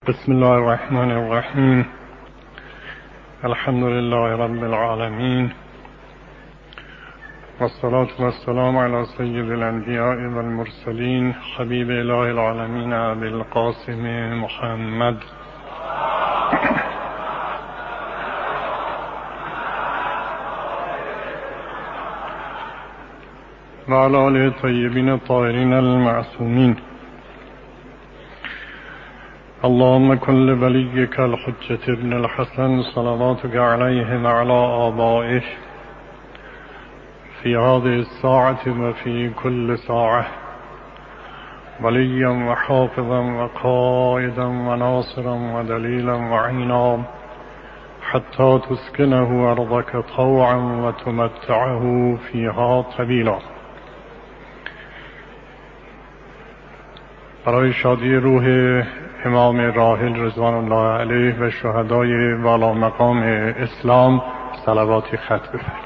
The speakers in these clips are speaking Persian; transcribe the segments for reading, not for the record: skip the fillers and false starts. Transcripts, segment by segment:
بسم الله الرحمن الرحیم. الحمد لله رب العالمین والصلاة والسلام على سید الانبیاء والمرسلین حبیب اله العالمین ابی القاسم محمد و علی آله الطیبین الطاهرین المعصومین. اللهم كن لوليك الحجة ابن الحسن صلواتك عليه وعلى آبائه في هذه الساعة وفي كل ساعة وليا وحافظا وقائدا وناصرا ودليلا وعينا حتى تسكنه أرضك طوعا وتمتعه فيها طويلا. برای شادی روح امام راحل رضوان الله علیه و شهدای والا مقام اسلام صلواتی ختم بفرمایید.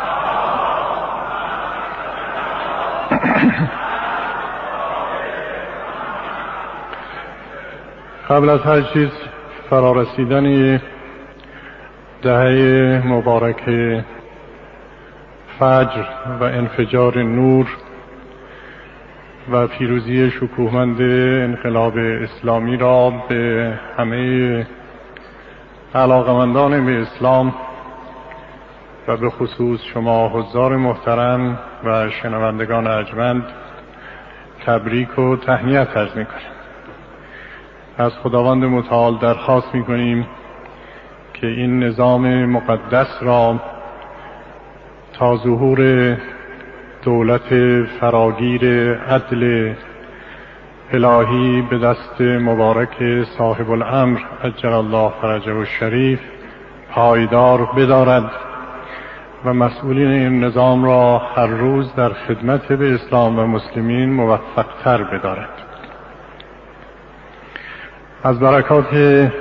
قبل از هر چیز فرارسیدن دهه مبارک فجر و انفجار نور و پیروزی شکوهمند انقلاب اسلامی را به همه علاقمندان به اسلام و به خصوص شما حضار محترم و شنوندگان ارجمند تبریک و تهنیت عرض می‌کنیم. از خداوند متعال درخواست می‌کنیم که این نظام مقدس را تا ظهور دولت فراگیر عدل الهی به دست مبارک صاحب الامر عجل الله فرجه الشریف پایدار بدارد و مسئولین این نظام را هر روز در خدمت به اسلام و مسلمین موفق‌تر بدارد. از برکات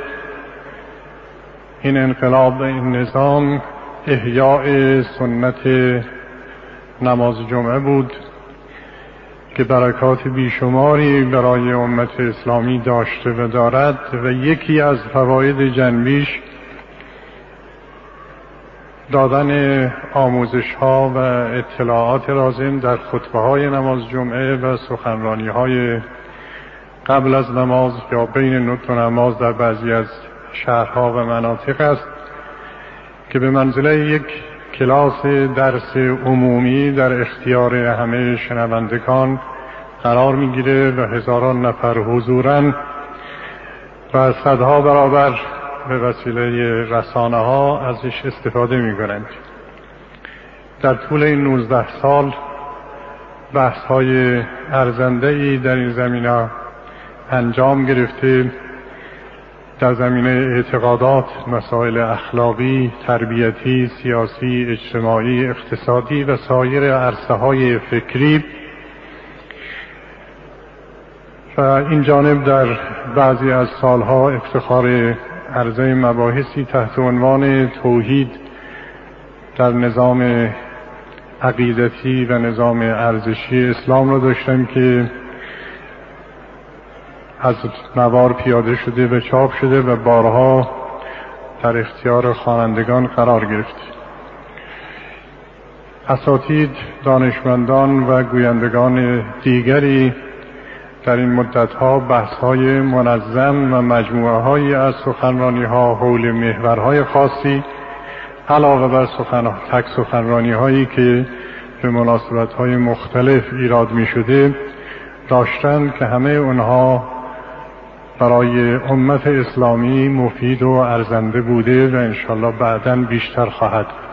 این انقلاب و این نظام احیاء سنت نماز جمعه بود که برکات بیشماری برای امت اسلامی داشته و دارد و یکی از فواید جنبیش دادن آموزش ها و اطلاعات لازم در خطبه های نماز جمعه و سخنرانی های قبل از نماز یا بین دو نماز در بعضی از شهرها و مناطق است که به منزله یک کلاس درس عمومی در اختیار همه شنوندگان قرار میگیره و هزاران نفر حضوراً و صدها برابر به وسیله رسانه ها ازش استفاده میکنند. در طول این 19 سال بحث های ارزنده‌ای در این زمینه انجام گرفته، در زمینه اعتقادات، مسائل اخلاقی، تربیتی، سیاسی، اجتماعی، اقتصادی و سایر عرصه‌های فکری و این جانب در بعضی از سالها افتخار عرضه مباحثی تحت عنوان توحید در نظام عقیدتی و نظام ارزشی اسلام را داشتم که از نوار پیاده شده و چاپ شده و بارها در اختیار خوانندگان قرار گرفت. اساتید، دانشمندان و گویندگان دیگری در این مدتها بحث‌های منظم و مجموعه‌هایی از سخنرانی‌ها حول محورهای خاصی علاوه بر تک سخنرانی‌هایی که به مناسبت‌های مختلف ایراد می‌شده داشتند که همه اونها برای امت اسلامی مفید و ارزنده بوده و انشالله بعداً بیشتر خواهد بود.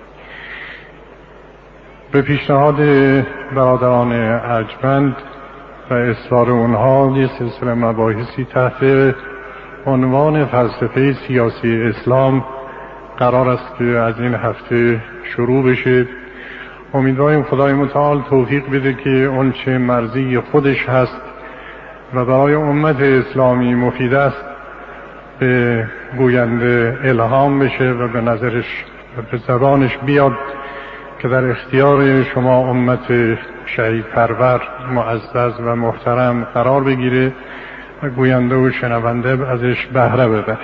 به پیشنهاد برادران ارجمند و اصرار اونها یک سلسله مباحثی تحت عنوان فلسفه سیاسی اسلام قرار است که از این هفته شروع بشه. امیدواریم خدای متعال توفیق بده که اون چه مرضی خودش هست و برای امت اسلامی مفید است به گوینده الهام بشه و به نظرش و به زبانش بیاد که در اختیار شما امت شهید پرور معزز و محترم قرار بگیره و گوینده و شنونده ازش بهره ببره.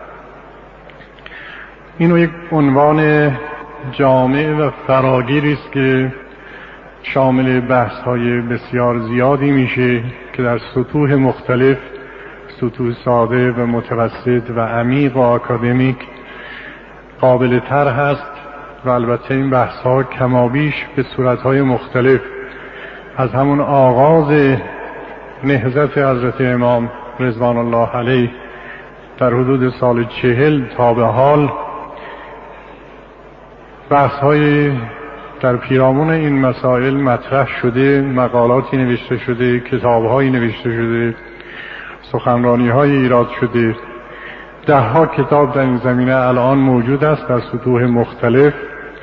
اینو یک عنوان جامع و فراگیری است که شامل بحث‌های بسیار زیادی میشه که در سطوح مختلف، سطوح ساده و متوسط و عمیق و آکادمیک قابل طرح هست و البته این بحث‌ها کمابیش به صورت‌های مختلف از همون آغاز نهضت حضرت امام رضوان الله علیه در حدود سال 40 تا به حال بحث‌های در پیرامون این مسائل مطرح شده، مقالاتی نوشته شده، کتاب‌هایی نوشته شده، سخنرانی‌های ایراد شده. ده‌ها کتاب در این زمینه الان موجود است در سطوح مختلف،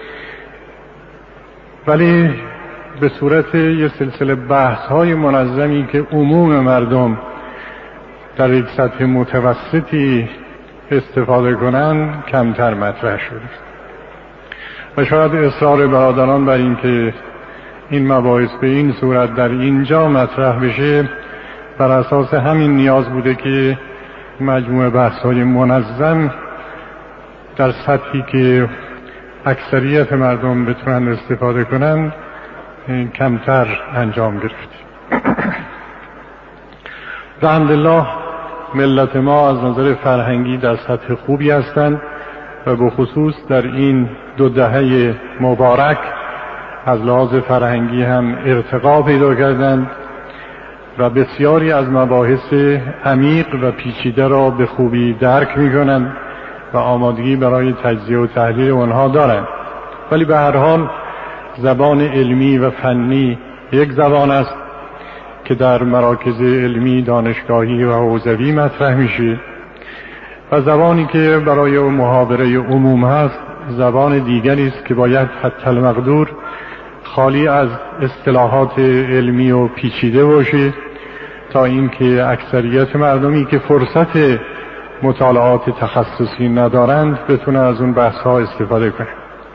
ولی به صورت یک سلسله بحث‌های منظمی که عموم مردم در یک سطح متوسطی استفاده کنند کمتر مطرح شده. و شاید اصرار برادران بر این که این مباحث به این صورت در اینجا مطرح بشه بر اساس همین نیاز بوده که مجموعه بحث‌های منظم در سطحی که اکثریت مردم بتونن استفاده کنن کمتر انجام گرفت. الحمدلله ملت ما از نظر فرهنگی در سطح خوبی هستند و به خصوص در این 2 دهه مبارک از لحاظ فرهنگی هم ارتقا پیدا کردند و بسیاری از مباحث عمیق و پیچیده را به خوبی درک می‌کنند و آمادگی برای تجزیه و تحلیل آنها دارند. ولی به هر حال زبان علمی و فنی یک زبان است که در مراکز علمی، دانشگاهی و حوزوی مطرح میشه و زبانی که برای محاوره عموم هست زبان دیگری است که باید حتی المقدور خالی از اصطلاحات علمی و پیچیده باشه تا اینکه اکثریت مردمی که فرصت مطالعات تخصصی ندارند بتونن از اون بحث‌ها استفاده کنند.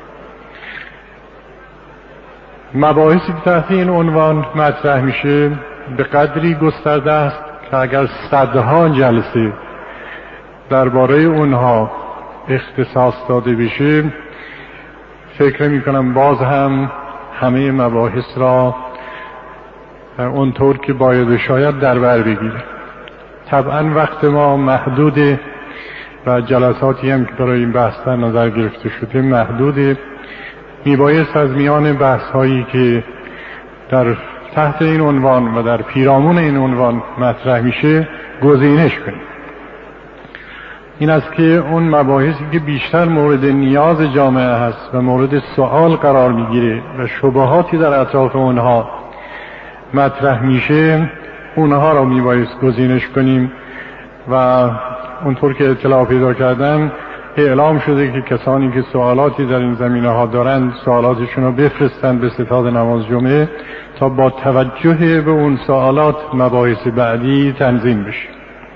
مباحثی که تحت این عنوان مطرح میشه به قدری گسترده است که اگر صدها جلسه درباره اونها اختصاص داده بشه فکر میکنم باز هم همه مباحث را اونطور که باید و شاید در بر بگیره. طبعا وقت ما محدوده و جلساتی هم که برای این بحث در نظر گرفته شده محدوده. میبایست از میان بحث هایی که در تحت این عنوان و در پیرامون این عنوان مطرح میشه گزینش کنیم. این است که اون مباحثی که بیشتر مورد نیاز جامعه هست و مورد سوال قرار میگیره و شبهاتی در اطراف اونها مطرح میشه اونها را میبایست گزینش کنیم و اونطور که اطلاع پیدا کردم اعلام شده که کسانی که سوالاتی در این زمینه ها دارند سوالاتشون رو بفرستند به ستاد نماز جمعه تا با توجه به اون سوالات مباحث بعدی تنظیم بشه.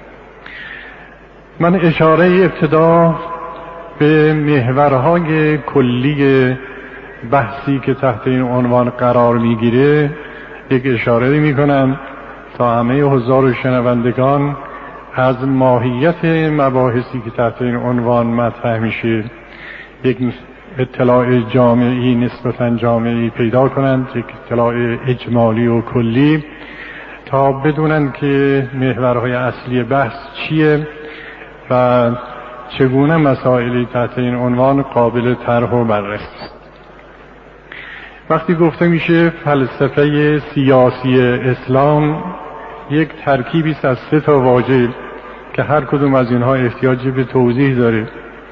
من اشاره ابتدا به محورهای کلی بحثی که تحت این عنوان قرار میگیره یک اشاره میکنم تا همه حضار و شنوندگان از ماهیت مباحثی که تحت این عنوان مطرح میشه یک اطلاع جامعی نسبتاً جامعی پیدا کنند، یک اطلاع اجمالی و کلی تا بدونن که محورهای اصلی بحث چیه و چگونه مسائلی تحت این عنوان قابل طرح و بررسی است. وقتی گفته میشه فلسفه سیاسی اسلام یک ترکیبی است از 3 واژه که هر کدوم از اینها احتیاج به توضیح داره.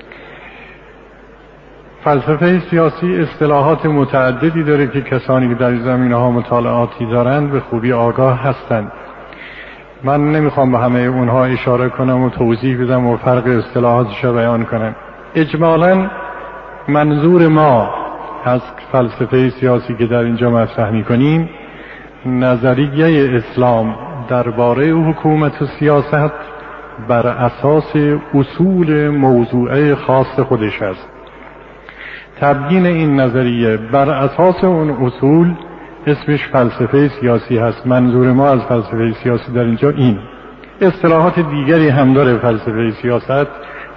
فلسفه سیاسی اصطلاحات متعددی داره که کسانی که در این زمینه‌ها مطالعاتی دارند به خوبی آگاه هستند. من نمیخوام به همه اونها اشاره کنم و توضیح بدم و فرق اصطلاحاتش رو بیان کنم. اجمالاً منظور ما از فلسفه سیاسی که در اینجا مطرح می‌کنیم نظریه اسلام درباره حکومت و سیاست بر اساس اصول موضوعه خاص خودش است. تبیین این نظریه بر اساس اون اصول اسمش فلسفه سیاسی هست. منظور ما از فلسفه سیاسی در اینجا این اصطلاحات دیگری هم داره فلسفه سیاست،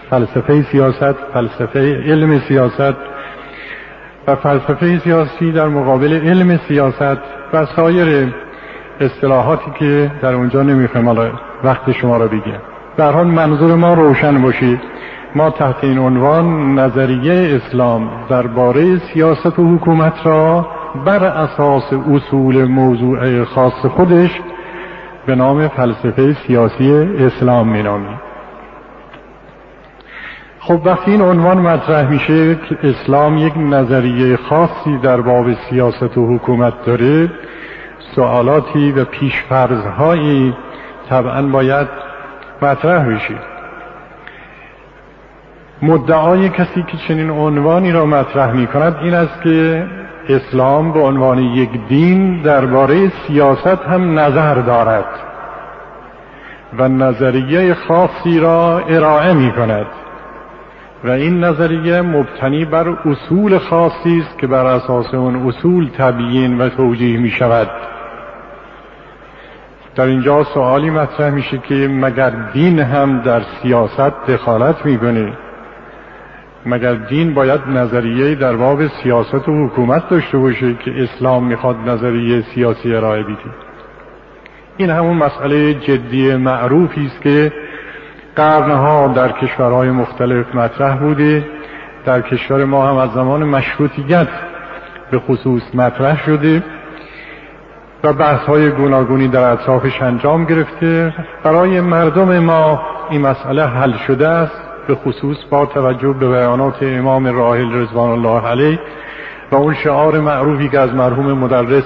فلسفه علم سیاست و فلسفه سیاسی در مقابل علم سیاست و سایر اصطلاحاتی که در اونجا نمیخوام وقت شما را بگیرم. در حال منظور ما روشن باشید، ما تحت این عنوان نظریه اسلام درباره سیاست و حکومت را بر اساس اصول موضوع خاص خودش به نام فلسفه سیاسی اسلام مینامیم. خب وقتی این عنوان مطرح میشه که اسلام یک نظریه خاصی در باب سیاست و حکومت داره، سوالاتی و پیشفرض‌هایی طبعا باید مطرح بشه. مدعای کسی که چنین عنوانی را مطرح می‌کند این است که اسلام به عنوان یک دین درباره سیاست هم نظر دارد و نظریه خاصی را ارائه می‌کند و این نظریه مبتنی بر اصول خاصی است که بر اساس اون اصول تبیین و توجیه می‌شود. در اینجا سوالی مطرح میشه که مگر دین هم در سیاست دخالت میکنه؟ مگر دین باید نظریه در باب سیاست و حکومت داشته باشه که اسلام میخواد نظریه سیاسی ارائه بده؟ این همون مسئله جدی معروفی است که قرنها در کشورهای مختلف مطرح بوده. در کشور ما هم از زمان مشروطیت به خصوص مطرح شده و بحث‌های گوناگونی در اطرافش انجام گرفته. برای مردم ما این مسئله حل شده است، به خصوص با توجه به بیانات امام راحل رضوان الله علیه و اون شعار معروفی که از مرحوم مدرس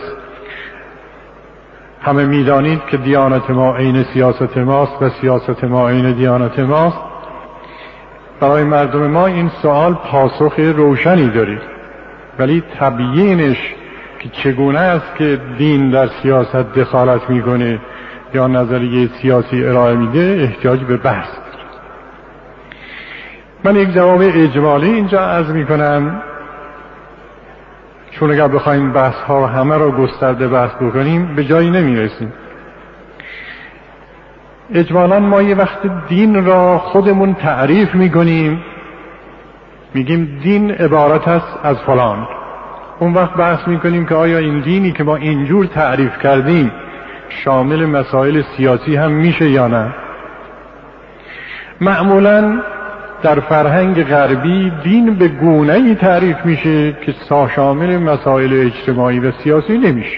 همه میدانید که دیانت ما عین سیاست ماست و سیاست ما عین دیانت ماست. برای مردم ما این سوال پاسخ روشنی داره، ولی تبیینش که چگونه است که دین در سیاست دخالت میکنه یا نظریه سیاسی ارائه میده احتیاج به بحث. من یک جواب اجمالی اینجا عرض میکنم، چون اگر بخوایم بحث ها همه را گسترده بحث بکنیم به جایی نمیرسیم. اجمالا ما یه وقت دین را خودمون تعریف میکنیم، میگیم دین عبارت است از فلان. اون وقت بحث میکنیم که آیا این دینی که ما اینجور تعریف کردیم شامل مسائل سیاسی هم میشه یا نه. معمولاً در فرهنگ غربی دین به گونه‌ای تعریف میشه که شامل مسائل اجتماعی و سیاسی نمیشه.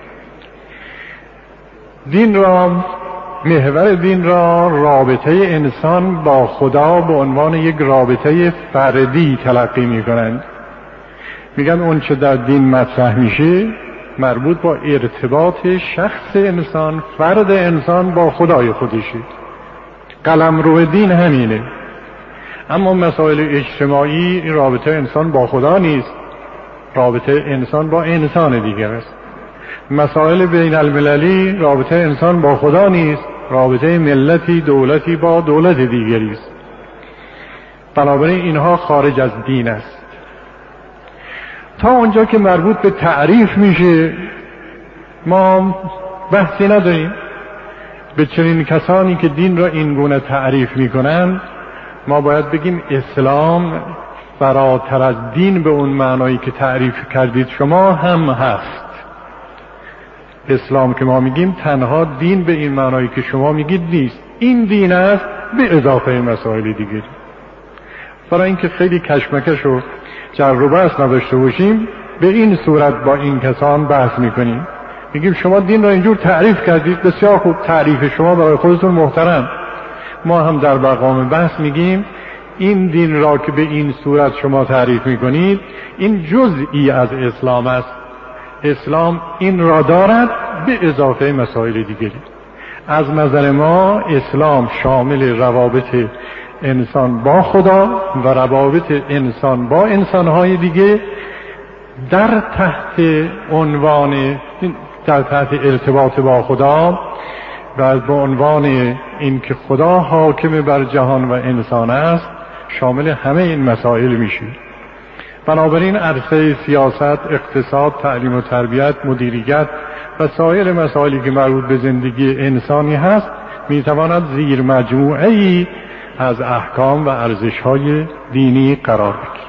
محور دین را رابطه انسان با خدا به عنوان یک رابطه فردی تلقی میکنند. میگن اون چه در دین مطرح میشه مربوط با ارتباط شخص انسان، فرد انسان با خدای خودشه. قلمرو دین همینه. اما مسائل اجتماعی این رابطه انسان با خدا نیست، رابطه انسان با انسان دیگر است. مسائل بین المللی رابطه انسان با خدا نیست، رابطه ملتی دولتی با دولت دیگری است. بنابراین اینها خارج از دین است. تا اونجا که مربوط به تعریف میشه ما بحثی نداریم. به چنین کسانی که دین را این گونه تعریف میکنن ما باید بگیم اسلام فراتر از دین به اون معنایی که تعریف کردید شما هم هست. اسلام که ما میگیم تنها دین به این معنایی که شما میگید نیست، این دین است به اضافه مسائل دیگری. برای اینکه خیلی کشمکش و جر و بحث نداشته باشیم به این صورت با این کسان بحث میکنیم، میگیم شما دین را اینجور تعریف کردید، بسیار خوب، تعریف شما برای خودتون محترم. ما هم در مقام بحث میگیم این دین را که به این صورت شما تعریف میکنید این جزئی از اسلام است. اسلام این را دارد به اضافه مسائل دیگری. از نظر ما اسلام شامل روابط انسان با خدا و روابط انسان با انسانهای دیگه در تحت ارتباط با خدا و به عنوان اینکه خدا حاکم بر جهان و انسان است شامل همه این مسائل میشه. بنابراین عرصه سیاست، اقتصاد، تعلیم و تربیت، مدیریت و سایر مسائلی که مربوط به زندگی انسانی هست میتواند زیر مجموعه‌ای از احکام و ارزش‌های دینی قرار بگیرد.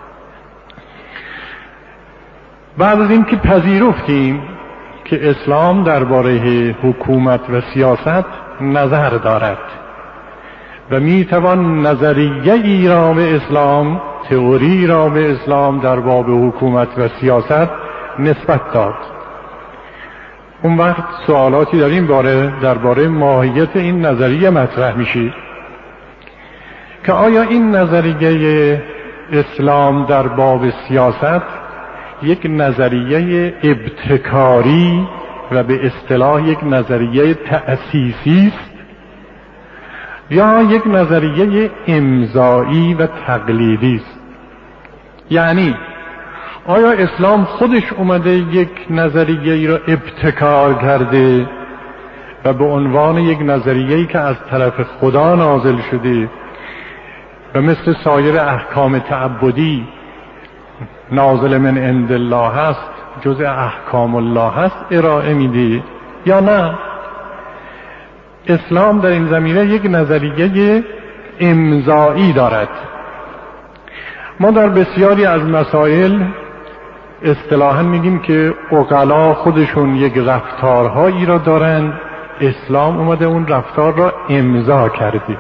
بعد از اینکه پذیرفتیم که اسلام درباره حکومت و سیاست نظر دارد و میتوان نظریه ای را به اسلام، تئوری را به اسلام در باب حکومت و سیاست نسبت داد، اون وقت سوالاتی در این باره درباره ماهیت این نظریه مطرح میشه که آیا این نظریه اسلام در باب سیاست یک نظریه ابتکاری و به اصطلاح یک نظریه تأسیسی است یا یک نظریه امضایی و تقلیدی است؟ یعنی آیا اسلام خودش اومده یک نظریه را ابتکار کرده و به عنوان یک نظریه‌ای که از طرف خدا نازل شده و مثل سایر احکام تعبدی نازل من عند الله هست، جزء احکام الله هست، ارائه میده، یا نه اسلام در این زمینه یک نظریه امضایی دارد؟ ما در بسیاری از مسائل اصطلاحاً میگیم که عقلا خودشون یک رفتارهایی را دارند، اسلام اومده اون رفتار را امضا کرده.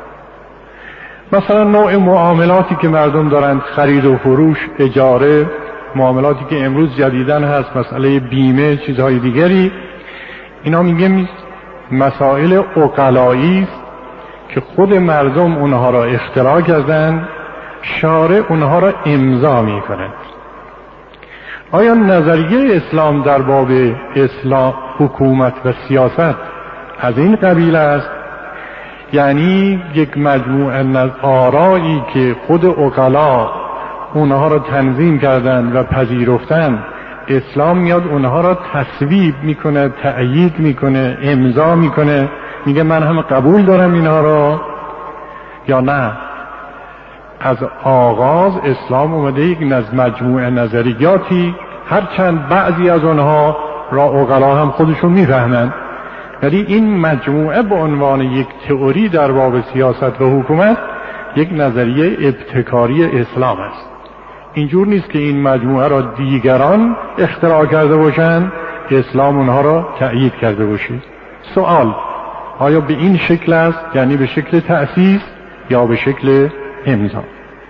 مثلا نوع معاملاتی که مردم دارند، خرید و فروش، اجاره، معاملاتی که امروز جدیداً هست، مسئله بیمه، چیزهای دیگری، اینا میگیم مسائل عقلایی است که خود مردم اونها را اختراع کردن، شارع اونها را امضا میکنند. آیا نظریه اسلام در باب اسلام، حکومت و سیاست از این قبیل است؟ یعنی یک مجموعه از آرایی که خود عقلا اونها را تنظیم کردن و پذیرفتن، اسلام میاد اونها را تصویب میکنه، تأیید میکنه، امضا میکنه، میگه من هم قبول دارم اینها را؟ یا نه از آغاز اسلام اومده یک مجموعه نظریاتی، هرچند بعضی از اونها را عقلا هم خودشون میفهمند، ولی این مجموعه به عنوان یک تئوری در باب سیاست و حکومت یک نظریه ابتکاری اسلام است. اینجور نیست که این مجموعه را دیگران اختراع کرده باشند، اسلام اونها را تأیید کرده باشه. سوال: آیا به این شکل است، یعنی به شکل تأسیس یا به شکل امضا؟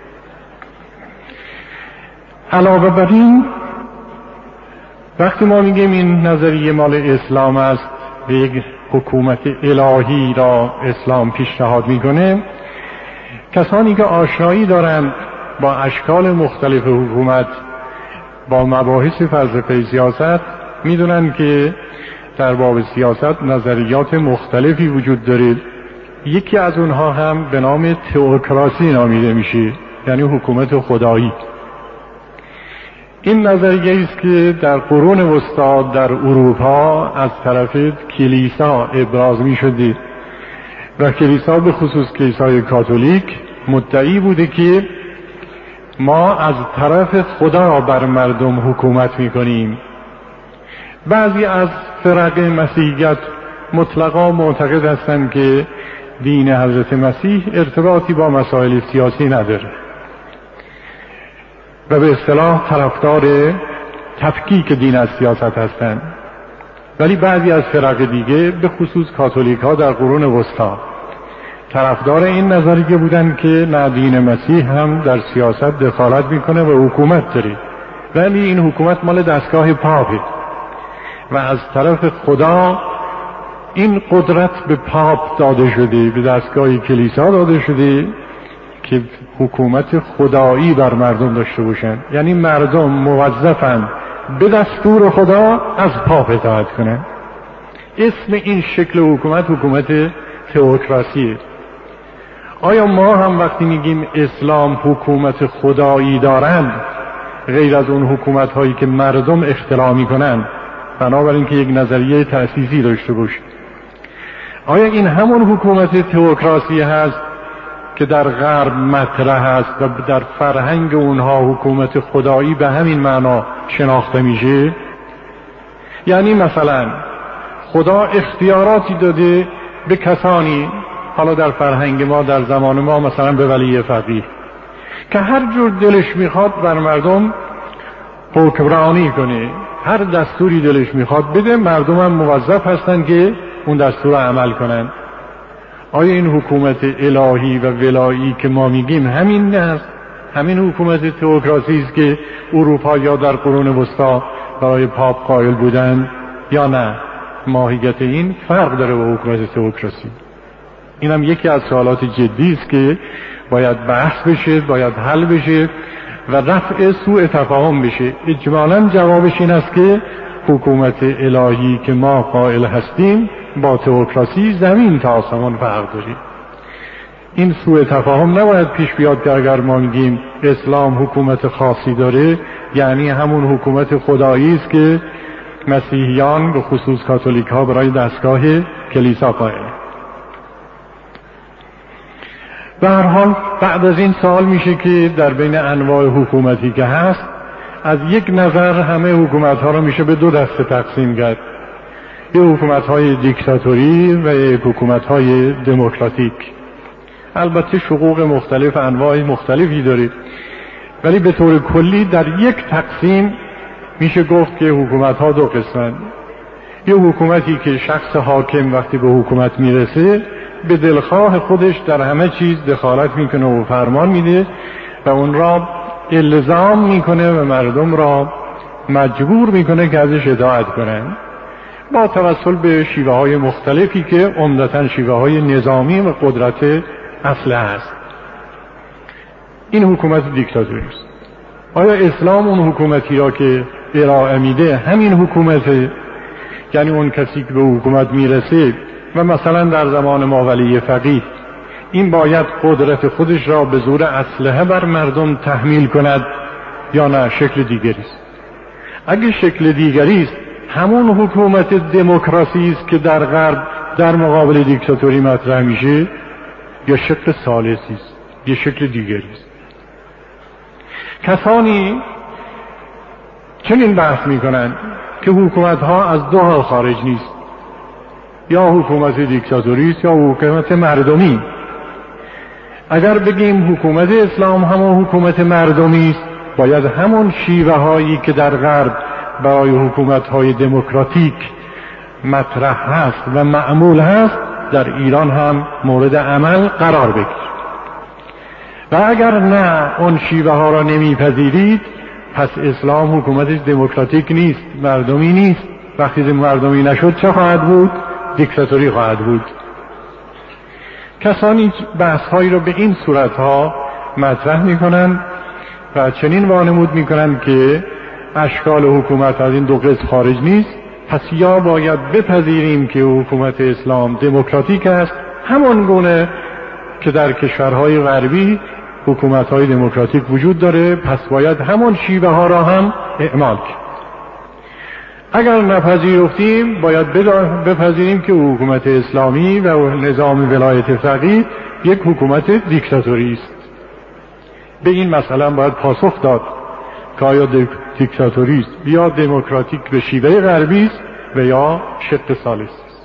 علاوه بر این، وقتی ما میگیم این نظریه مال اسلام است، به یک حکومت الهی را اسلام پیشنهاد میکنه، کسانی که آشنایی دارند با اشکال مختلف حکومت، با مباحث فلسفه سیاست، میدونن که در باب سیاست نظریات مختلفی وجود داره. یکی از اونها هم به نام تئوکراسی نامیده میشه، یعنی حکومت خدایی. این نظریه است که در قرون وسطی در اروپا از طرف کلیسا ابراز می شده و کلیسا به خصوص کلیسای کاتولیک مدعی بوده که ما از طرف خدا بر مردم حکومت می کنیم. بعضی از فرق مسیحیت مطلقا معتقد هستند که دین حضرت مسیح ارتباطی با مسائل سیاسی نداره و به اصطلاح طرفدار تفکیک دین از سیاست هستند، ولی بعضی از فرق دیگه به خصوص کاتولیک ها در قرون وسطی طرفدار این نظریه بودن که نه، دین مسیح هم در سیاست دخالت میکنه و حکومت داره، ولی این حکومت مال دستگاه پاپه و از طرف خدا این قدرت به پاپ داده شده، به دستگاه کلیسا داده شده که حکومت خدایی بر مردم داشته باشن، یعنی مردم موظفن به دستور خدا از پاپ اطاعت کنن. اسم این شکل حکومت حکومت تئوکراسیه. آیا ما هم وقتی میگیم اسلام حکومت خدایی دارند، غیر از اون حکومت هایی که مردم اختراع میکنن بنابراین که یک نظریه تأسیسی داشته باشه، آیا این همون حکومت تئوکراسی هست که در غرب مطرح است و در فرهنگ اونها حکومت خدایی به همین معنا شناخته میشه؟ یعنی مثلا خدا اختیاراتی داده به کسانی، حالا در فرهنگ ما در زمان ما مثلا به ولی فقیه، که هر جور دلش میخواد بر مردم حکمرانی کنه، هر دستوری دلش میخواد بده، مردم هم موظف هستن که اون دستور عمل کنن. آیا این حکومت الهی و ولایی که ما میگیم همین نه؟ همین حکومت تئوکراسی است که اروپایی‌ها در قرون وسطا برای پاپ قائل بودند یا نه؟ ماهیت این فرق داره با حکومت تئوکراسی. اینم یکی از سوالات جدی است که باید بحث بشه، باید حل بشه و رفع سوء تفاهم بشه. اجمالاً جوابش این است که حکومت الهی که ما قائل هستیم با تئوکراسی زمین تا آسمان فرق داره. این سوء تفاهم نباید پیش بیاد که اگر ما میگیم اسلام حکومت خاصی داره، یعنی همون حکومت خدایی است که مسیحیان به خصوص کاتولیک ها برای دستگاه کلیسا قائل. به هر حال بعد از این سوال میشه که در بین انواع حکومتی که هست، از یک نظر همه حکومت ها رو میشه به دو دسته تقسیم کرد. یه حکومت های دیکتاتوری و یک حکومت های دموکراتیک. البته شقوق مختلف، انواع مختلفی داره، ولی به طور کلی در یک تقسیم میشه گفت که حکومت ها دو قسمن. یه حکومتی که شخص حاکم وقتی به حکومت میرسه به دلخواه خودش در همه چیز دخالت میکنه و فرمان میده و اون را الزام میکنه و مردم را مجبور میکنه که ازش اطاعت کنن با توسل به شیوه های مختلفی که عمدتاً شیوه های نظامی و قدرت اسلحه است. این حکومت دیکتاتوری است. آیا اسلام اون حکومتی را که ارائه میده همین حکومته؟ یعنی اون کسی که به حکومت میرسه و مثلا در زمان ما ولی فقیه، این باید قدرت خودش را به زور اسلحه بر مردم تحمیل کند یا نه شکل دیگری است؟ اگه شکل دیگری است، همون حکومت دموکراسی است که در غرب در مقابل دیکتاتوری مطرح میشه، یا شکل ثالثی است، یا شکل دیگری است؟ کسانی چنین بحث میکنند که حکومت ها از دو حال خارج نیست، یا حکومت دیکتاتوری است یا حکومت مردمی. اگر بگیم حکومت اسلام همون حکومت مردمی است، باید همون شیوه هایی که در غرب برای حکومت های دموکراتیک مطرح هست و معمول هست در ایران هم مورد عمل قرار بگیرد. و اگر نه اون شیوه ها را نمیپذیرید، پس اسلام حکومتش دموکراتیک نیست، مردمی نیست. وقتی مردمی نشد چه خواهد بود؟ دیکتاتوری خواهد بود. کسانی بحث هایی را به این صورت ها مطرح میکنند و چنین وانمود میکنند که اشکال حکومت از این دو قسم خارج نیست، پس یا باید بپذیریم که حکومت اسلام دموکراتیک است همان گونه که در کشورهای غربی حکومت‌های دموکراتیک وجود داره، پس باید همان شیوه ها را هم اعمال کنیم. اگر نپذیرفتیم باید بپذیریم که حکومت اسلامی و نظام ولایت فقیه یک حکومت دیکتاتوری است. به این مسئله باید پاسخ داد که آیا دیکتاتوری است یا دموکراتیک به شیوه غربی است و یا شق ثالث است.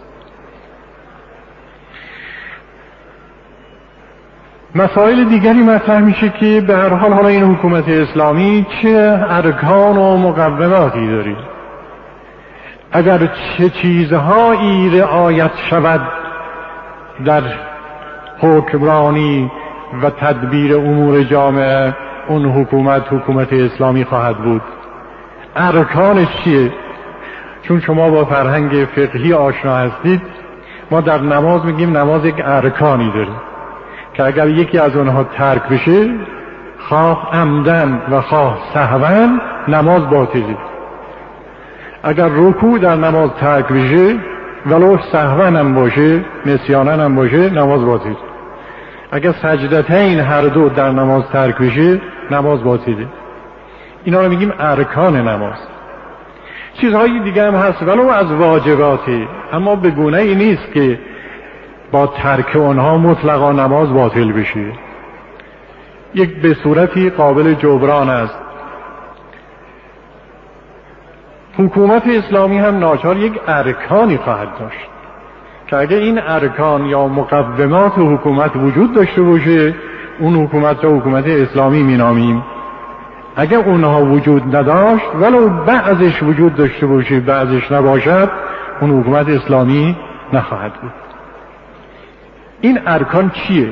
مسائل دیگری مطرح میشه که به هر حال حالا این حکومت اسلامی چه ارکان و مقوماتی داره. اگر چه چیزهایی رعایت شود در حکمرانی و تدبیر امور جامعه، اون حکومت اسلامی خواهد بود. ارکانش چیه؟ چون شما با فرهنگ فقهی آشنا هستید، ما در نماز میگیم نماز یک ارکانی داره که اگر یکی از اونها ترک بشه، خواه عمدن و خواه سهوا، نماز باطله. اگر رکوع در نماز ترک بشه، ولو سهوا هم باشه، نسیانا هم باشه، نماز باطله. اگر سجدتین هر دو در نماز ترک بشه، نماز باطله. اینا رو میگیم ارکان نماز. چیزهای دیگه هم هست ولو از واجباتی، اما به گونه ای نیست که با ترک اونها مطلقا نماز باطل بشه. یک به صورتی قابل جبران است. حکومت اسلامی هم ناچار یک ارکانی خواهد داشت. که اگه این ارکان یا مقومات حکومت وجود داشته باشه اون حکومت را حکومت اسلامی مینامیم. اگه اونها وجود نداشت ولو بعضش وجود داشته باشه بعضش نباشد اون حکومت اسلامی نخواهد بود. این ارکان چیه؟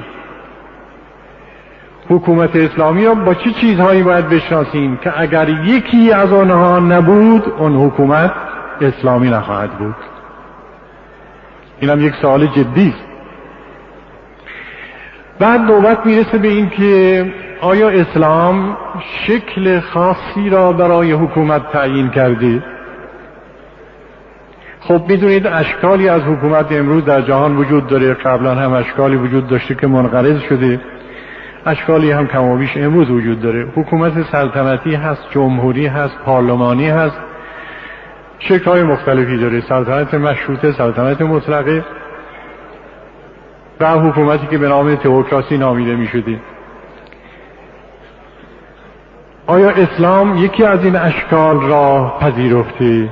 حکومت اسلامی را با چه چیزهایی باید بشناسیم که اگر یکی از آنها نبود اون حکومت اسلامی نخواهد بود؟ اینم یک سوال جدی است. بعد نوبت میرسه به این که آیا اسلام شکل خاصی را برای حکومت تعیین کرده؟ خب میدونید اشکالی از حکومت امروز در جهان وجود داره، قبلا هم اشکالی وجود داشته که منقرض شده، اشکالی هم کم و بیش امروز وجود داره. حکومت سلطنتی هست، جمهوری هست، پارلمانی هست، شکل‌های مختلفی داره، سلطنت مشروطه، سلطنت مطلقه و حکومتی که به نام تئوکراسی نامیده می شده. آیا اسلام یکی از این اشکال را پذیرفته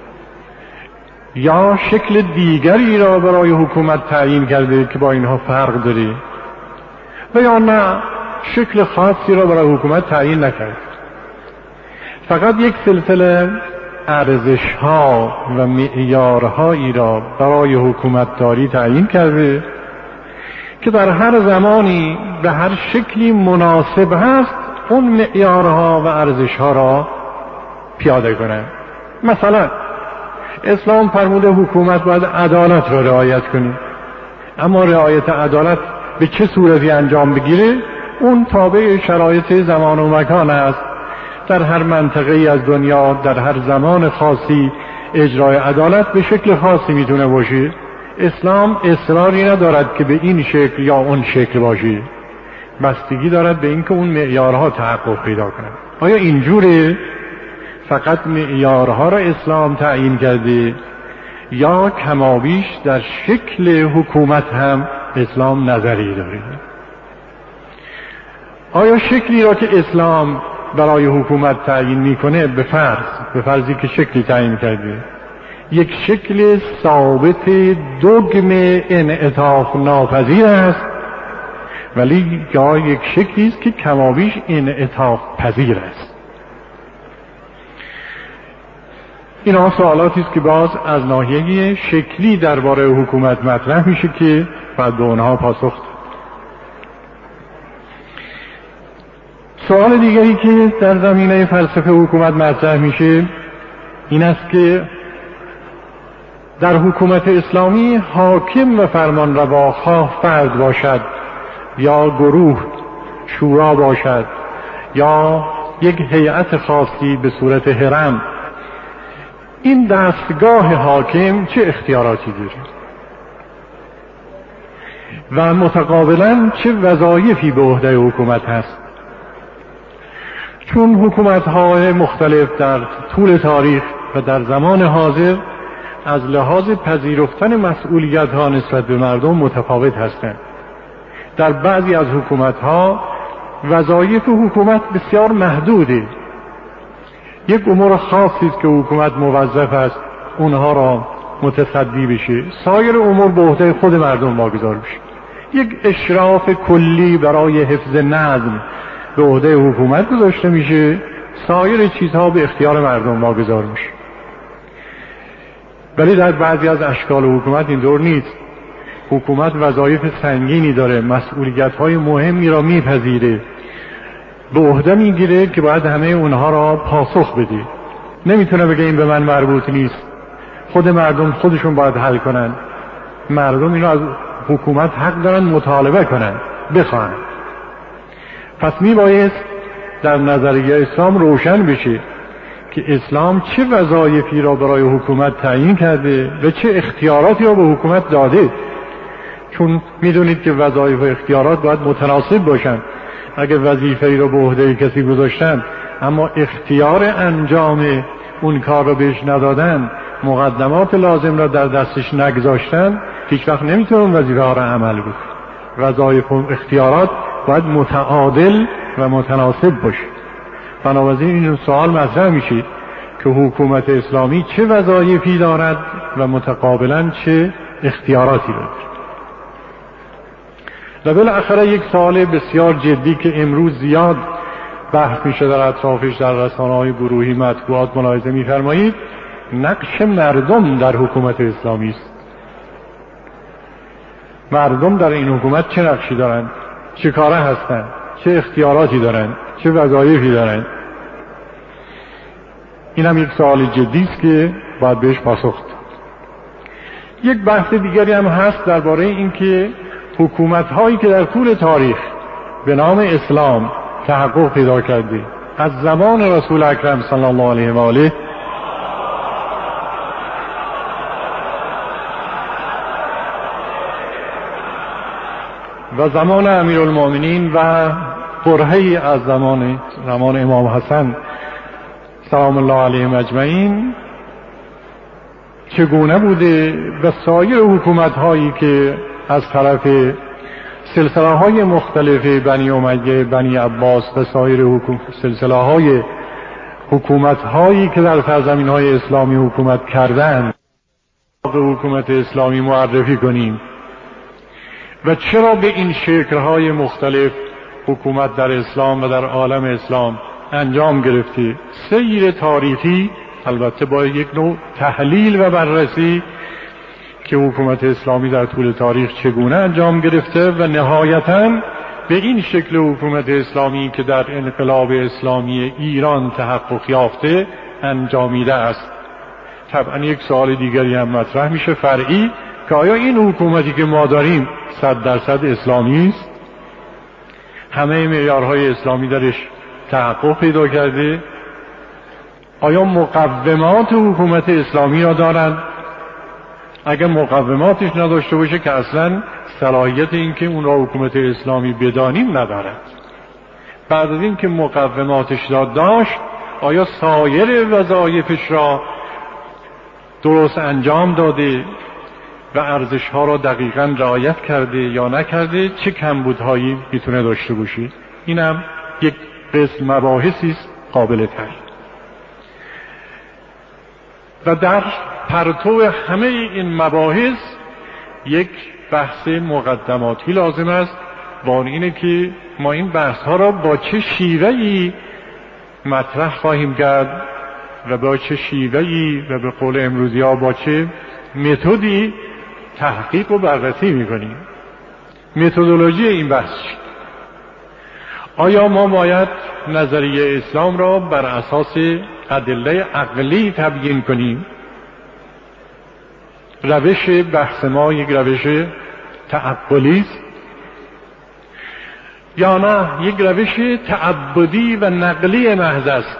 یا شکل دیگری را برای حکومت تعیین کرده که با اینها فرق داره و یا نه شکل خاصی را برای حکومت تعیین نکرد؟ فقط یک سلسله ارزش‌ها و معیارهایی را برای حکومتداری تعیین کرده که در هر زمانی به هر شکلی مناسب هست اون معیارها و ارزش‌ها را پیاده کنه. مثلا اسلام فرموده حکومت باید عدالت را رعایت کنه، اما رعایت عدالت به چه صورتی انجام بگیره اون تابع شرایط زمان و مکان است. در هر منطقه ای از دنیا در هر زمان خاصی اجرای عدالت به شکل خاصی میتونه باشه. اسلام اصراری ندارد که به این شکل یا اون شکل باشه، بستگی دارد به اینکه اون معیارها تحقق پیدا کنند. آیا اینجوره؟ فقط معیارها را اسلام تعیین کرده یا کمابیش در شکل حکومت هم اسلام نظری داره؟ آیا شکلی را که اسلام برای حکومت تعیین میکنه به فرضی که شکلی تعیین کرده یک شکل ثابت دگم انعطاف ناپذیر است ولی یا یک شکلی است که کمابیش انعطاف پذیر است؟ اینا سوالاتی است که باز از ناحیه شکلی درباره حکومت مطرح میشه که باید به اونها پاسخ داد. سوال دیگری که در زمینه فلسفه حکومت مطرح میشه این است که در حکومت اسلامی حاکم و فرمانروا خواه فرد باشد یا گروه شورا باشد یا یک هیئت خاصی به صورت هرم، این دستگاه حاکم چه اختیاراتی داره و متقابلا چه وظایفی به عهده حکومت هست؟ چون حکومت‌های مختلف در طول تاریخ و در زمان حاضر از لحاظ پذیرفتن مسئولیت‌ها نسبت به مردم متفاوت هستند. در بعضی از حکومت‌ها وظایف حکومت بسیار محدوده، یک امور خاصی است که حکومت موظف است اونها را متصدی بشه، سایر امور به عهده خود مردم واگذار بشه. یک اشراف کلی برای حفظ نظم به عهده حکومت گذاشته میشه، سایر چیزها به اختیار مردم واگذار میشه. ولی در بعضی از اشکال حکومت اینطور نیست. حکومت وظایف سنگینی داره، مسئولیت‌های مهمی را میپذیره، به عهده میگیره که باید همه اونها را پاسخ بده. نمیتونه بگه این به من مربوط نیست، خود مردم خودشون باید حل کنن. مردم اینو از حکومت حق دارن مطالبه کنن، بخواهن. پس میبایست در نظریه اسلام روشن بشه که اسلام چه وظایفی را برای حکومت تعیین کرده و چه اختیاراتی را به حکومت داده. چون میدونید که وظایف و اختیارات باید متناسب باشن. اگر وظیفه‌ای را به عهده کسی گذاشتن اما اختیار انجام اون کار را بهش ندادن، مقدمات لازم را در دستش نگذاشتن، هیچ وقت نمیتونه اون وظیفه ها را عمل بکنه. وظایف و اختیارات باید متعادل و متناسب باشه. بنابراین این سوال مطرح میشه که حکومت اسلامی چه وظایفی دارد و متقابلا چه اختیاراتی رو. و بالاخره یک سوال بسیار جدی که امروز زیاد بحث میشه در اطرافش در رسانه‌های گروهی مطبوعات ملاحظه می‌فرمایید، نقش مردم در حکومت اسلامی است. مردم در این حکومت چه نقشی دارند؟ چه کاره هستند؟ چه اختیاراتی دارند؟ چه وظایفی دارند؟ این هم یک سوال جدی است که باید بهش پاسخ داد. یک بحث دیگری هم هست درباره اینکه حکومت‌هایی که در طول تاریخ به نام اسلام تحقق پیدا کرده از زمان رسول اکرم صلی الله علیه و آله و زمان امیرالمومنین و برهه‌ای از زمان امام حسن سلام الله علیهم اجمعین چگونه بوده و سایر حکومت‌هایی که از طرف سلسله‌های مختلف بنی امیه، بنی عباس و سایر سلسله‌های حکومت‌هایی که در سرزمین‌های اسلامی حکومت کردند به حکومت اسلامی معرفی کنیم و چرا به این شکل‌های مختلف حکومت در اسلام و در عالم اسلام انجام گرفته. سیر تاریخی البته با یک نوع تحلیل و بررسی که حکومت اسلامی در طول تاریخ چگونه انجام گرفته و نهایتاً به این شکل حکومت اسلامی که در انقلاب اسلامی ایران تحقق یافته انجامیده است. طبعا یک سوال دیگری هم مطرح میشه فرعی که آیا این حکومتی که ما داریم 100% اسلامی است؟ همه معیارهای اسلامی درش تحقق پیدا کرده؟ آیا مقومات حکومت اسلامی را دارند؟ اگر مقوماتش نداشته باشه که اصلا صلاحیت این که اون را حکومت اسلامی بدانیم ندارد. بعد از این که مقوماتش را داشت آیا سایر وظایفش را درست انجام داده و ارزش‌ها را دقیقاً رعایت کرده یا نکرده؟ چه کمبودهایی میتونه داشته باشه؟ اینم یک قسم مباحثی است قابل تحلیل. و در پرتو همه این مباحث یک بحث مقدماتی لازم است و آن اینه که ما این بحث ها را با چه شیوهی مطرح خواهیم کرد و با چه شیوهی و به قول امروزی ها با چه متدی تحقیق و بررسی میکنیم. متدولوژی این بحث آیا ما باید نظریه اسلام را بر اساس ادله عقلی تبیین کنیم؟ روش بحث ما یک روش تعقلی است یا نه یک روش تعبدی و نقلی محض است؟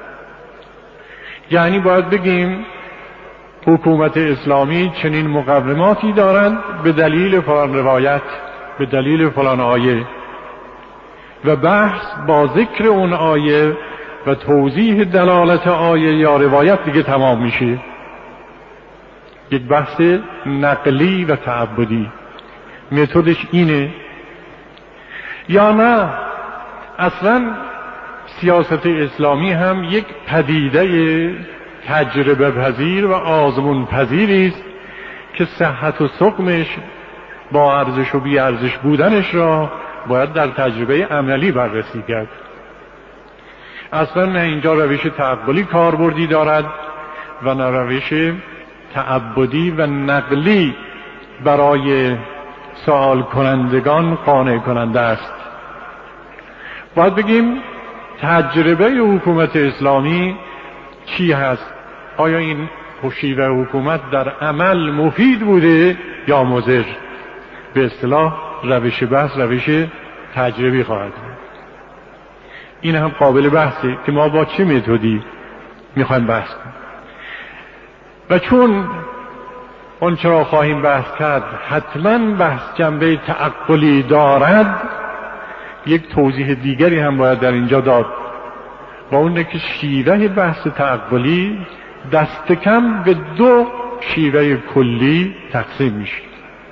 یعنی باید بگیم حکومت اسلامی چنین مقوماتی دارند به دلیل فلان روایت، به دلیل فلان آیه، و بحث با ذکر اون آیه و توضیح دلالت آیه یا روایت دیگه تمام میشه. یک بحث نقلی و تعبدی متدش اینه. یا نه اصلا سیاست اسلامی هم یک پدیده تجربه پذیر و آزمون پذیری است که صحت و سقمش با ارزش و بی ارزش بودنش را باید در تجربه عملی بررسی کرد. اصلا نه اینجا روش تعقلی کاربردی دارد و نه روش تعبدی و نقلی برای سوال کنندگان قانع کننده است. باید بگیم تجربه حکومت اسلامی چی هست؟ آیا این شیوه حکومت در عمل مفید بوده یا مضر؟ به اصطلاح روش بحث روش تجربی خواهد بود. این هم قابل بحثه که ما با چه متدی میخوایم بحث کنیم و چون اون چرا خواهیم بحث کرد حتما بحث جنبه تعقلی دارد، یک توضیح دیگری هم باید در اینجا داد و اونه که شیوه بحث تعقلی دست کم به دو شیوه کلی تقسیم میشه.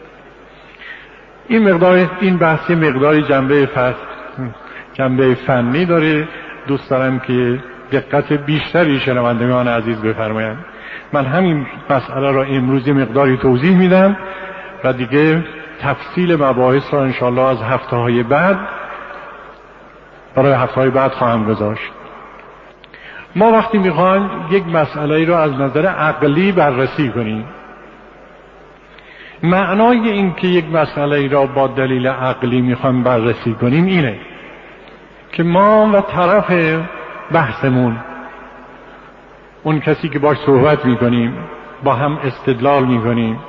این بحث مقداری جنبه فنی داره. دوست دارم که دقت بیشتری شنوندگان عزیز بفرمایند. من همین مسئله را امروز مقداری توضیح میدم و دیگه تفصیل مباحث را انشاءالله از هفته‌های بعد برای هفته‌های بعد خواهم گذاشت. ما وقتی میخوایم یک مسئله را از نظر عقلی بررسی کنیم، معنای این که یک مسئله را با دلیل عقلی میخوایم بررسی کنیم اینه که ما و طرف بحثمون، اون کسی که باش صحبت میکنیم، با هم استدلال میکنیم،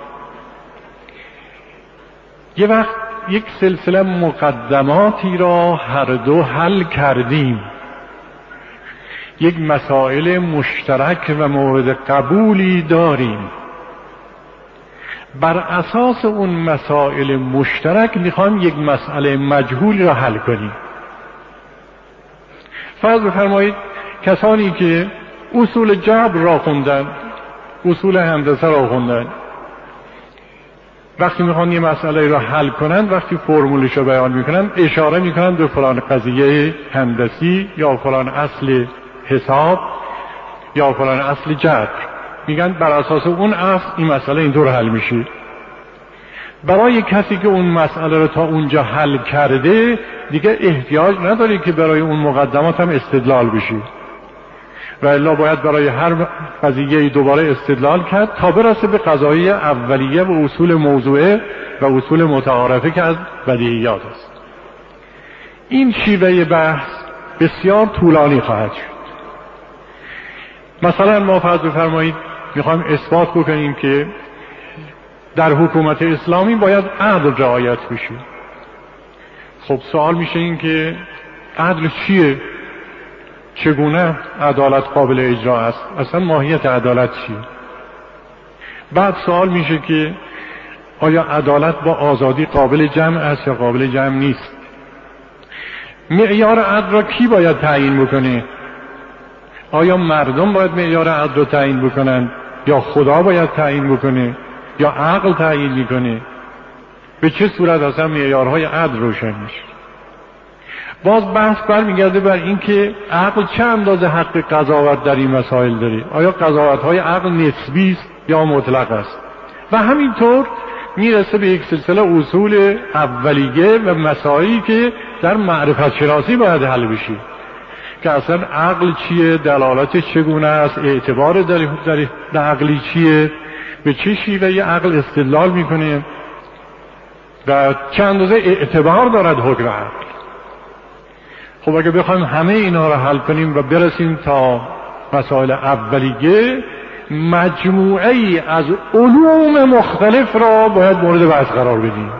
یه وقت یک سلسله مقدماتی را هر دو حل کردیم، یک مسائل مشترک و مورد قبولی داریم، بر اساس اون مسائل مشترک میخوایم یک مسئله مجهول را حل کنیم. فرض بفرمایید کسانی که اصول جبر را خوندن، اصول هندسه را خوندن، وقتی میخوان یه مسئله را حل کنن، وقتی فرمولش رو بیان میکنن اشاره میکنن به فلان قضیه هندسی یا فلان اصل حساب یا فلان اصل جبر، میگن بر اساس اون اصل این مسئله اینطور حل میشه. برای کسی که اون مسئله رو تا اونجا حل کرده دیگه احتیاج نداره که برای اون مقدمات هم استدلال بشه، و الا باید برای هر قضیه دوباره استدلال کرد تا برسه به قضایای اولیه و اصول موضوعه و اصول متعارفه که از بدیهیات است. این شیوه بحث بسیار طولانی خواهد شد. مثلا ما فرض بفرمایید میخوایم اثبات بکنیم که در حکومت اسلامی باید عدل رعایت بشه. خب سوال میشه این که عدل چیه؟ چگونه عدالت قابل اجرا است؟ اصلا ماهیت عدالت چیه؟ بعد سوال میشه که آیا عدالت با آزادی قابل جمع است یا قابل جمع نیست؟ معیار عدل را کی باید تعیین بکنه؟ آیا مردم باید معیار عدل رو تعیین بکنن یا خدا باید تعیین بکنه یا عقل تعیین میکنه؟ به چه صورت اصلا معیارهای عدل روشن میشه؟ باز بحث برمیگرده بر این که عقل چه اندازه حق قضاوت در این مسائل داره. آیا قضاوت‌های عقل نسبی است یا مطلق است؟ و همینطور میرسه به یک سلسله اصول اولیه و مسائلی که در معرفت شناسی باید حل بشه، که اصلا عقل چیه، دلالتش چگونه است، اعتبار در عقلی چیه، به چه شیوه عقل استدلال میکنه و چه اندازه اعتبار دارد حکم عقل. خب اگه بخوایم همه اینا رو حل کنیم و برسیم تا مسائل اولیه، مجموعه ای از علوم مختلف را باید مورد بحث قرار بدیم.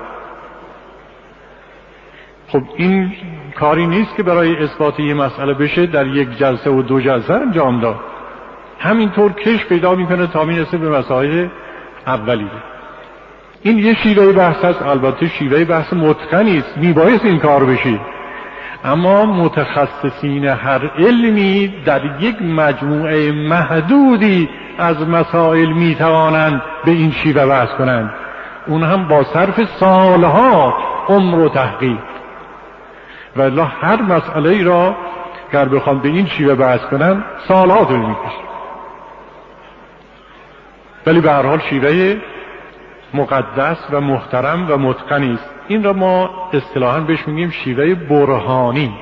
خب این کاری نیست که برای اثبات یه مسئله بشه در یک جلسه و دو جلسه انجام داد. همینطور کش پیدا میکنه تا میرسه به مسائل اولیه. این یه شیوه بحث است، البته شیوه بحث متقنی است، میبایست این کار بشه، اما متخصصین هر علمی در یک مجموعه محدودی از مسائل میتوانند به این شیوه بحث کنند، اون هم با صرف سالها عمر و تحقیق. و الا هر مسئله ای را اگر بخوان به این شیوه بحث کنن سالها طول میکشه. ولی به هر حال شیوه مقدس و محترم و متقنی است. این را ما اصطلاحاً بهش میگیم شیوه برهانی.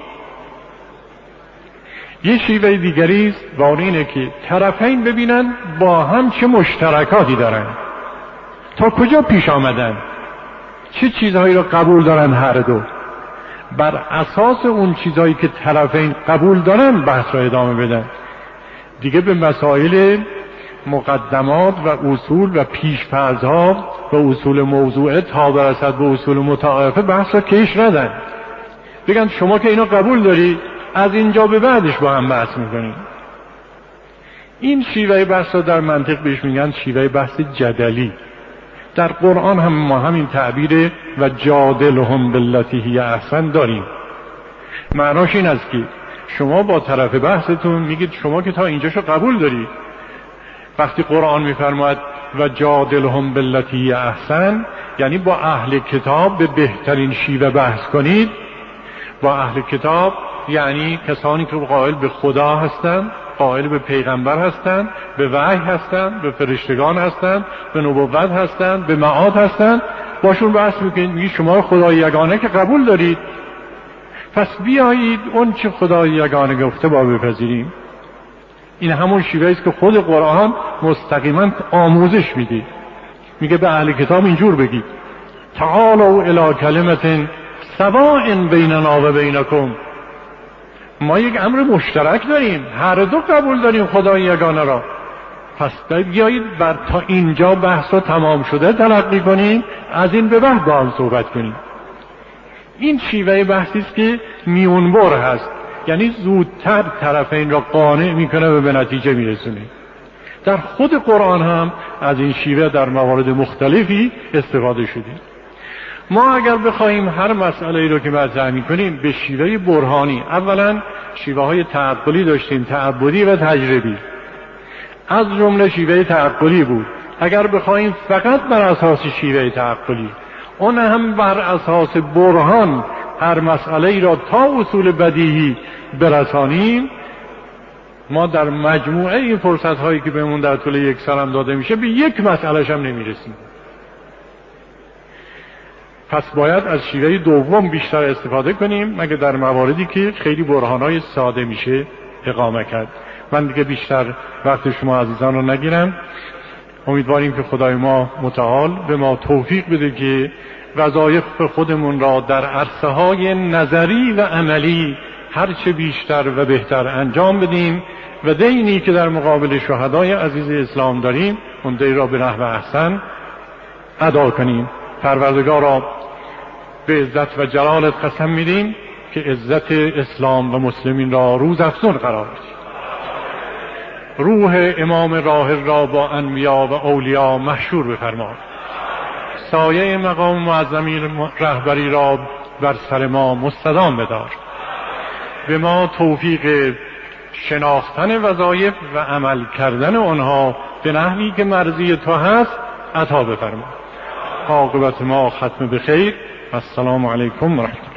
یه شیوه دیگری است و اون اینه که طرفین ببینن با هم چه مشترکاتی دارن، تا کجا پیش آمدن، چه چیزهایی را قبول دارن هر دو، بر اساس اون چیزهایی که طرفین قبول دارن بحث را ادامه بدن. دیگه به مسائل مقدمات و اصول و پیش‌فرض‌ها و اصول موضوعه تا برسد به اصول متعارفه بحث را کش ندن، بگن شما که اینا قبول داری، از اینجا به بعدش با هم بحث میکنیم. این شیوه بحث را در منطق بهش میگن شیوه بحث جدلی. در قرآن هم ما همین تعبیر و جادلهم بالتی هی احسن داریم. معناش این است که شما با طرف بحثتون میگید شما که تا اینجاشو قبول داری. وقتی قرآن میفرماید و جادلهم بالتی هی احسن، یعنی با اهل کتاب به بهترین شیوه بحث کنید. با اهل کتاب یعنی کسانی که قائل به خدا هستند قائل به پیغمبر هستند، به وحی هستند، به فرشتگان هستند، به نبوت هستند، به معاد هستند، باشون بحث میکنید. میگی شما خدای یگانه که قبول دارید، پس بیایید اون چه خدای یگانه گفته با بپذیریم. این همون شیوهی است که خود قرآن مستقیما آموزش میده. میگه به اهل کتاب اینجور بگید: تعالوا الی کلمة سواء بیننا و بینکم. ما یک امر مشترک داریم، هر دو قبول داریم خدای یگانه را، پس بیایید بر تا اینجا بحث رو تمام شده تلقی کنیم، از این به بعد با هم صحبت کنیم. این شیوه بحثی است که میونبر هست، یعنی زودتر طرفین را قانع میکنه و به نتیجه میرسونه. در خود قرآن هم از این شیوه در موارد مختلفی استفاده شده. ما اگر بخوایم هر مسئله رو که مطرح میکنیم به شیوه برهانی، اولا شیوه های تعقلی داشتیم، تعبدی و تجربی. از جمله شیوه تعقلی بود. اگر بخوایم فقط بر اساس شیوه تعقلی، اون هم بر اساس برهان هر مسئله را تا اصول بدیهی برسانیم، ما در مجموعه این فرصت هایی که بهمون در طول یک سال هم داده میشه به یک مسئلهش هم نمیرسیم. پس باید از شیوه دوم بیشتر استفاده کنیم، مگه در مواردی که خیلی برهانهای ساده میشه اقامه کرد. من دیگه بیشتر وقت شما عزیزان رو نگیرم. امیدواریم که خدای ما متعال به ما توفیق بده که وظایف خودمون را در عرصه های نظری و عملی هرچه بیشتر و بهتر انجام بدیم و دینی که در مقابل شهدای عزیز اسلام داریم اون دین را به نحو احسن ادا کنیم. پروردگارا به عزت و جلالت قسم میدیم که عزت اسلام و مسلمین را روز افزون قرار بدیم. روح امام راحل را با انبیا و اولیاء محشور بفرما. سایه مقام معظمی رهبری را بر سر ما مستدام بدار. به ما توفیق شناختن وظایف و عمل کردن آنها به نحوی که مرضی تو هست عطا بفرما. عاقبت ما ختم بخیر. السلام علیکم و رحمت الله.